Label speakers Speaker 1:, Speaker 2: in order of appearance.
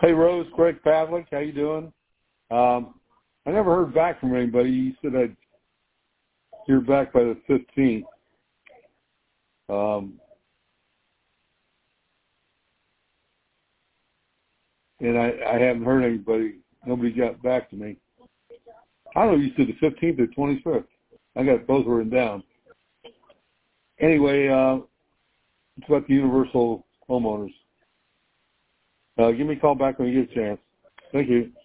Speaker 1: Hey, Rose, Greg Pavlik, how you doing? I never heard back from anybody. You said I'd hear back by the 15th. And I haven't heard anybody. Nobody got back to me. I don't know if you said the 15th or 25th. I got both written down. Anyway, it's about the universal homeowners. Give me a call back when you get a chance. Thank you.